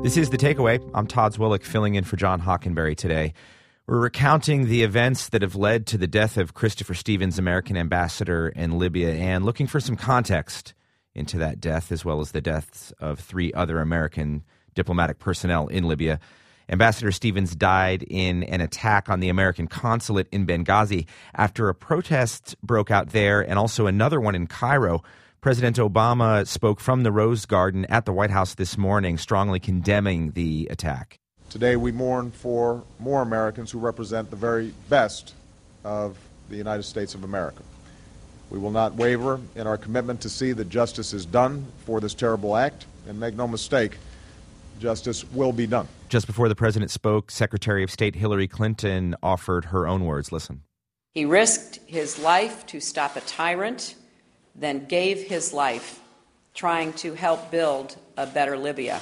This is The Takeaway. I'm Todd Zwillich, filling in for John Hockenberry today. We're recounting the events that have led to the death of Christopher Stevens, American ambassador in Libya, and looking for some context into that death, as well as the deaths of 3 other American diplomatic personnel in Libya. Ambassador Stevens died in an attack on the American consulate in Benghazi after a protest broke out there, and also another one in Cairo. President Obama spoke from the Rose Garden at the White House this morning, strongly condemning the attack. Today we mourn for more Americans who represent the very best of the United States of America. We will not waver in our commitment to see that justice is done for this terrible act, and make no mistake, justice will be done. Just before the president spoke, Secretary of State Hillary Clinton offered her own words. Listen. He risked his life to stop a tyrant, then gave his life trying to help build a better Libya.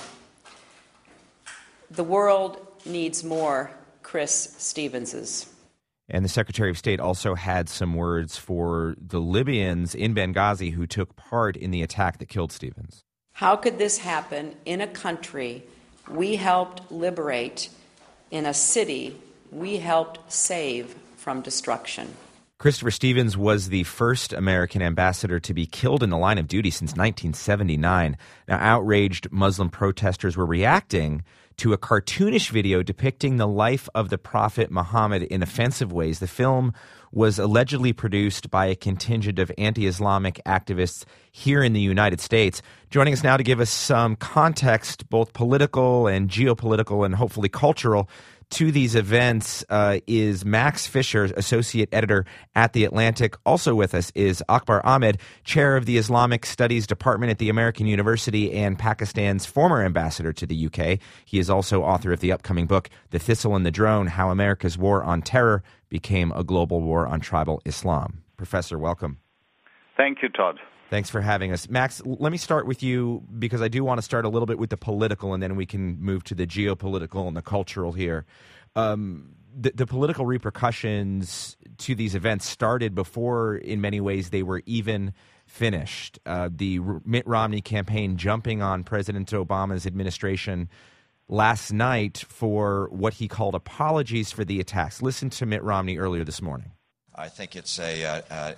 The world needs more Chris Stevenses. And the Secretary of State also had some words for the Libyans in Benghazi who took part in the attack that killed Stevens. How could this happen in a country we helped liberate, in a city we helped save from destruction? Christopher Stevens was the first American ambassador to be killed in the line of duty since 1979. Now, outraged Muslim protesters were reacting to a cartoonish video depicting the life of the Prophet Muhammad in offensive ways. The film was allegedly produced by a contingent of anti-Islamic activists here in the United States. Joining us now to give us some context, both political and geopolitical and hopefully cultural, to these events is Max Fisher, associate editor at The Atlantic. Also with us is Akbar Ahmed, chair of the Islamic Studies Department at the American University and Pakistan's former ambassador to the UK. He is also author of the upcoming book, The Thistle and the Drone, How America's War on Terror Became a Global War on Tribal Islam. Professor, welcome. Thank you, Todd. Thanks for having us. Max, let me start with you because I do want to start a little bit with the political, and then we can move to the geopolitical and the cultural here. The political repercussions to these events started before, in many ways, they were even finished. The Mitt Romney campaign jumping on President Obama's administration last night for what he called apologies for the attacks. Listen to Mitt Romney earlier this morning. I think it's a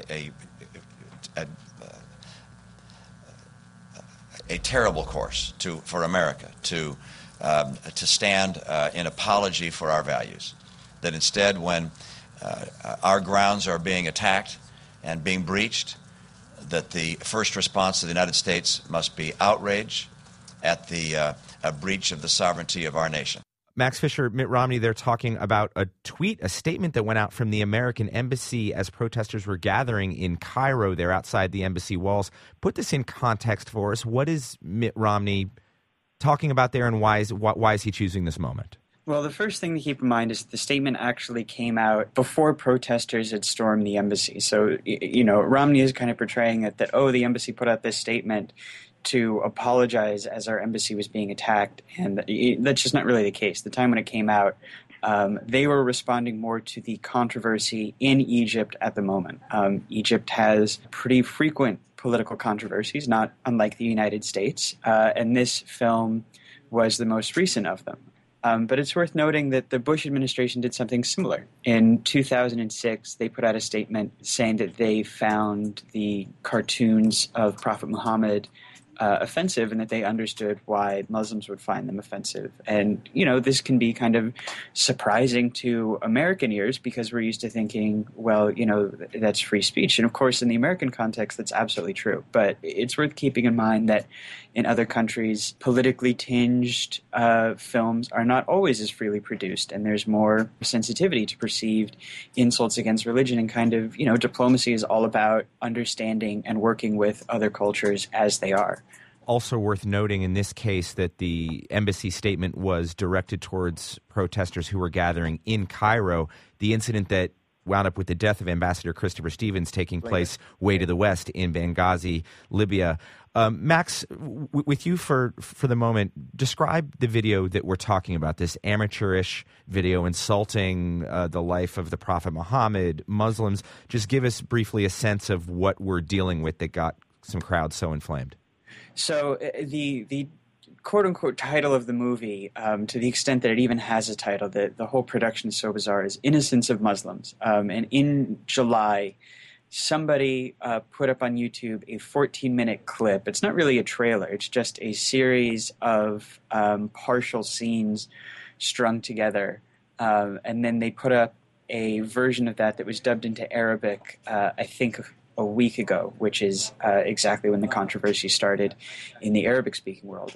terrible course for America to stand in apology for our values. That instead, when our grounds are being attacked and being breached, that the first response of the United States must be outrage at the breach of the sovereignty of our nation. Max Fisher, Mitt Romney, they're talking about a tweet, a statement that went out from the American embassy as protesters were gathering in Cairo there outside the embassy walls. Put this in context for us. What is Mitt Romney talking about there, and why is he choosing this moment? Well, the first thing to keep in mind is the statement actually came out before protesters had stormed the embassy. So, Romney is kind of portraying it that, the embassy put out this statement to apologize as our embassy was being attacked, and that's just not really the case. The time when it came out, they were responding more to the controversy in Egypt at the moment. Egypt has pretty frequent political controversies, not unlike the United States, and this film was the most recent of them. But it's worth noting that the Bush administration did something similar. In 2006, they put out a statement saying that they found the cartoons of Prophet Muhammad offensive, and that they understood why Muslims would find them offensive. And, this can be kind of surprising to American ears because we're used to thinking, well, that's free speech. And of course, in the American context, that's absolutely true. But it's worth keeping in mind that in other countries, politically tinged films are not always as freely produced, and there's more sensitivity to perceived insults against religion. And kind of, diplomacy is all about understanding and working with other cultures as they are. Also worth noting in this case that the embassy statement was directed towards protesters who were gathering in Cairo. The incident that wound up with the death of Ambassador Christopher Stevens taking place way to the west in Benghazi, Libya. Max, with you for the moment, describe the video that we're talking about, this amateurish video insulting the life of the Prophet Muhammad, Muslims. Just give us briefly a sense of what we're dealing with that got some crowds so inflamed. So the quote-unquote title of the movie, to the extent that it even has a title, the whole production is so bizarre, is Innocence of Muslims. And in July, somebody put up on YouTube a 14-minute clip. It's not really a trailer. It's just a series of partial scenes strung together. And then they put up a version of that was dubbed into Arabic, I think, a week ago, which is exactly when the controversy started in the Arabic-speaking world.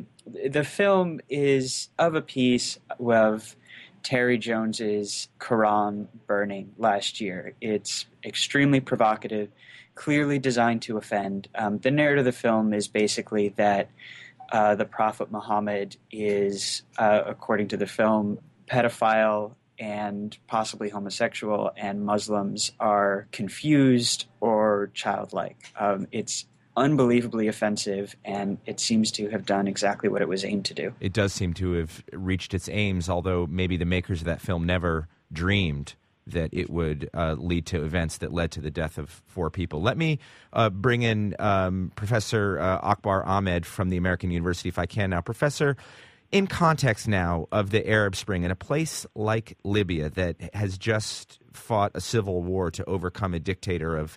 The film is of a piece of Terry Jones's Quran burning last year. It's extremely provocative, clearly designed to offend. The narrative of the film is basically that the Prophet Muhammad is, according to the film, pedophile and possibly homosexual, and Muslims are confused or childlike. It's unbelievably offensive, and it seems to have done exactly what it was aimed to do. It does seem to have reached its aims, although maybe the makers of that film never dreamed that it would lead to events that led to the death of 4 people. Let me bring in Professor Akbar Ahmed from the American University, if I can now. Professor, in context now of the Arab Spring, in a place like Libya that has just fought a civil war to overcome a dictator of,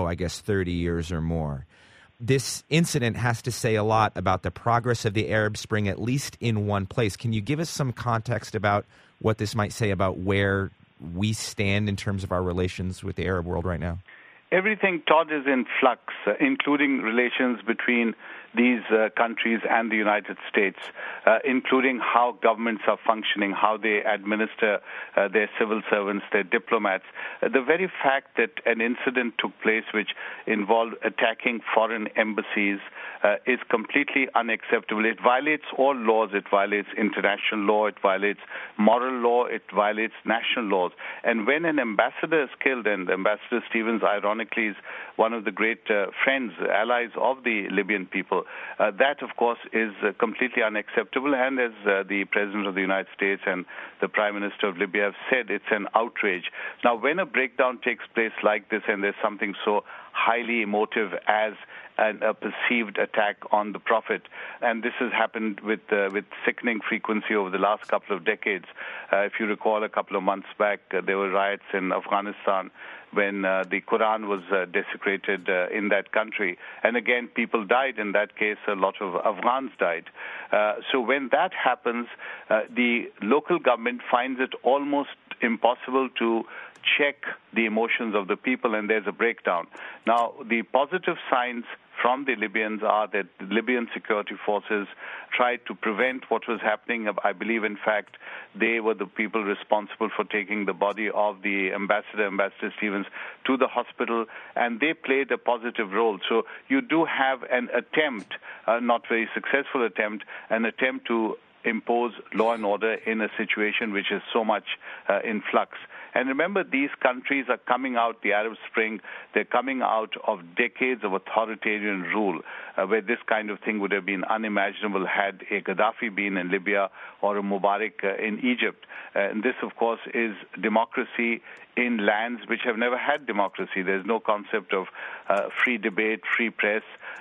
30 years or more, this incident has to say a lot about the progress of the Arab Spring, at least in one place. Can you give us some context about what this might say about where we stand in terms of our relations with the Arab world right now? Everything, Todd, is in flux, including relations between these countries and the United States, including how governments are functioning, how they administer their civil servants, their diplomats. The very fact that an incident took place which involved attacking foreign embassies is completely unacceptable. It violates all laws. It violates international law. It violates moral law. It violates national laws. And when an ambassador is killed, and Ambassador Stevens, ironically, is one of the great friends, allies of the Libyan people, that, of course, is completely unacceptable. And as the President of the United States and the Prime Minister of Libya have said, it's an outrage. Now, when a breakdown takes place like this and there's something so highly emotive as a perceived attack on the Prophet, and this has happened with sickening frequency over the last couple of decades. If you recall, a couple of months back, there were riots in Afghanistan when the Quran was desecrated in that country. And again, people died. In that case, a lot of Afghans died. So when that happens, the local government finds it almost impossible to check the emotions of the people, and there's a breakdown. Now, the positive signs from the Libyans are that the Libyan security forces tried to prevent what was happening. I believe, in fact, they were the people responsible for taking the body of the Ambassador Stevens, to the hospital, and they played a positive role. So you do have an attempt, not very successful attempt, an attempt to impose law and order in a situation which is so much in flux. And remember, these countries are coming out, the Arab Spring, they're coming out of decades of authoritarian rule, where this kind of thing would have been unimaginable had a Gaddafi been in Libya or a Mubarak in Egypt. And this, of course, is democracy in lands which have never had democracy. There's no concept of free debate, free press,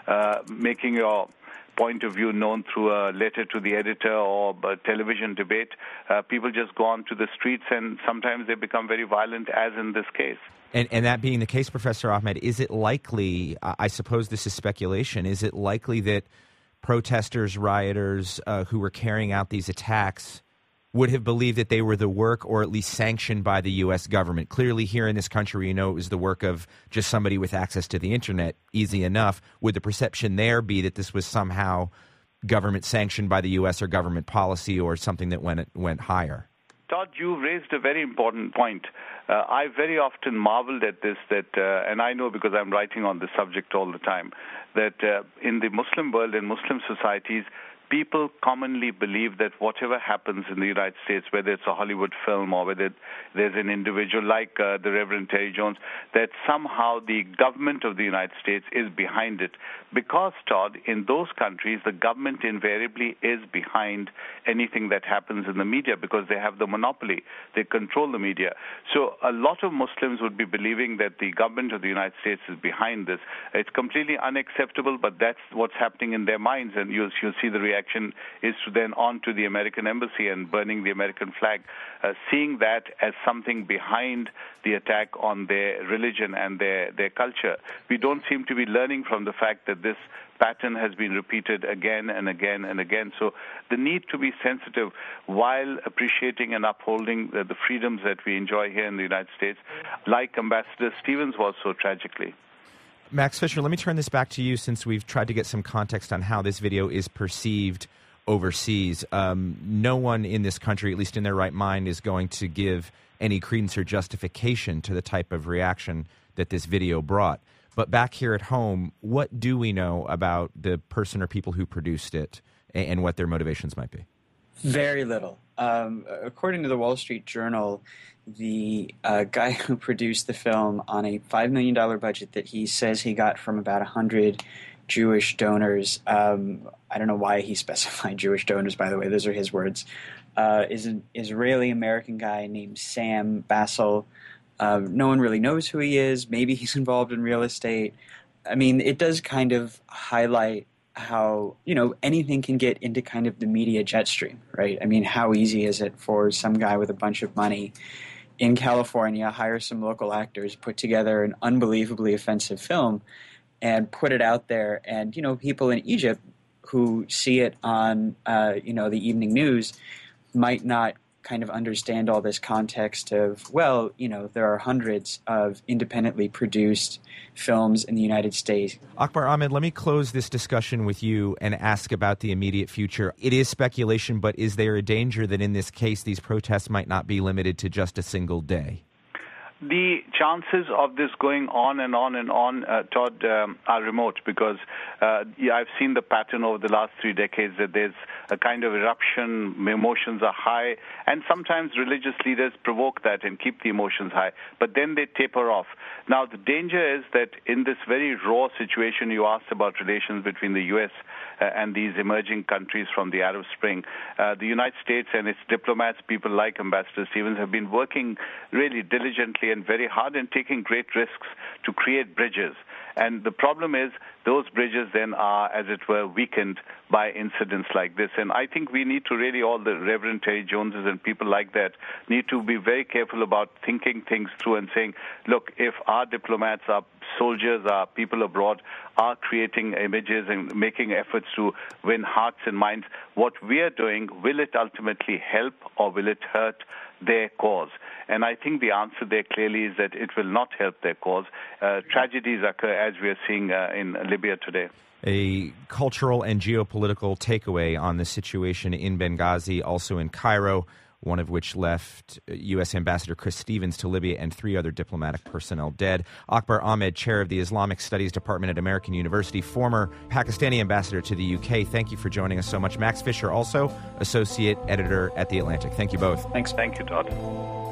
making your point of view known through a letter to the editor or a television debate. People just go on to the streets, and sometimes they become very violent, as in this case. And that being the case, Professor Ahmed, is it likely, I suppose this is speculation, is it likely that protesters, rioters who were carrying out these attacks would have believed that they were the work or at least sanctioned by the U.S. government? Clearly here in this country, you know, it was the work of just somebody with access to the internet, easy enough. Would the perception there be that this was somehow government sanctioned by the U.S. or government policy or something that went higher? Todd, you raised a very important point. I very often marveled at this, and I know because I'm writing on this subject all the time, that in the Muslim world and Muslim societies, people commonly believe that whatever happens in the United States, whether it's a Hollywood film or whether there's an individual like the Reverend Terry Jones, that somehow the government of the United States is behind it. Because, Todd, in those countries, the government invariably is behind anything that happens in the media because they have the monopoly. They control the media. So a lot of Muslims would be believing that the government of the United States is behind this. It's completely unacceptable, but that's what's happening in their minds, and you'll see the reaction is to then on to the American embassy and burning the American flag, seeing that as something behind the attack on their religion and their culture. We don't seem to be learning from the fact that this pattern has been repeated again and again and again. So the need to be sensitive while appreciating and upholding the freedoms that we enjoy here in the United States, like Ambassador Stevens was so tragically. Max Fisher, let me turn this back to you since we've tried to get some context on how this video is perceived overseas. No one in this country, at least in their right mind, is going to give any credence or justification to the type of reaction that this video brought. But back here at home, what do we know about the person or people who produced it and what their motivations might be? Very little. According to the Wall Street Journal, the guy who produced the film on a $5 million budget that he says he got from about 100 Jewish donors, I don't know why he specified Jewish donors, by the way, those are his words, is an Israeli-American guy named Sam Bassel. No one really knows who he is. Maybe he's involved in real estate. I mean, it does kind of highlight how, anything can get into kind of the media jet stream, right? I mean, how easy is it for some guy with a bunch of money in California, hire some local actors, put together an unbelievably offensive film and put it out there. And, people in Egypt who see it on, the evening news might not kind of understand all this context of, there are hundreds of independently produced films in the United States. Akbar Ahmed, let me close this discussion with you and ask about the immediate future. It is speculation, but is there a danger that in this case these protests might not be limited to just a single day? The chances of this going on and on and on, Todd, are remote because I've seen the pattern over the last 3 decades that there's a kind of eruption, emotions are high, and sometimes religious leaders provoke that and keep the emotions high, but then they taper off. Now, the danger is that in this very raw situation you asked about relations between the U.S. And these emerging countries from the Arab Spring, the United States and its diplomats, people like Ambassador Stevens, have been working really diligently and very hard and taking great risks to create bridges. And the problem is those bridges then are, as it were, weakened by incidents like this. And I think we need to really, all the Reverend Terry Joneses and people like that, need to be very careful about thinking things through and saying, look, if our diplomats, our soldiers, our people abroad are creating images and making efforts to win hearts and minds, what we are doing, will it ultimately help or will it hurt their cause? And I think the answer there clearly is that it will not help their cause. Tragedies occur as we are seeing in Libya today. A cultural and geopolitical takeaway on the situation in Benghazi, also in Cairo, one of which left U.S. Ambassador Chris Stevens to Libya and 3 other diplomatic personnel dead. Akbar Ahmed, chair of the Islamic Studies Department at American University, former Pakistani ambassador to the UK. Thank you for joining us so much. Max Fisher, also associate editor at The Atlantic. Thank you both. Thanks. Thank you, Todd.